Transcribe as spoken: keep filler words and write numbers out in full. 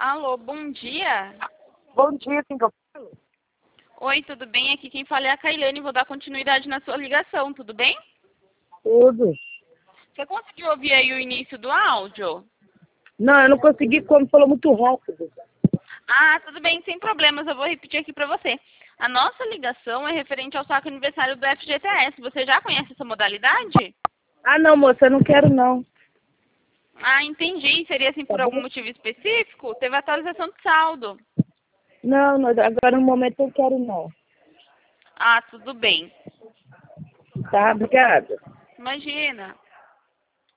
Alô, bom dia. Bom dia, quem que eu falo? Oi, tudo bem? Aqui quem fala é a Kailane. Vou dar continuidade na sua ligação, tudo bem? Tudo. Você conseguiu ouvir aí o início do áudio? Não, eu não consegui, como falou muito rápido. Ah, tudo bem, sem problemas. Eu vou repetir aqui para você. A nossa ligação é referente ao saque aniversário do F G T S. Você já conhece essa modalidade? Ah, não, moça, eu não quero, não. Ah, entendi. Seria assim Tá por bom? algum motivo específico? Teve atualização de saldo. Não, não, agora no momento eu quero, não. Ah, tudo bem. Tá, obrigada. Imagina.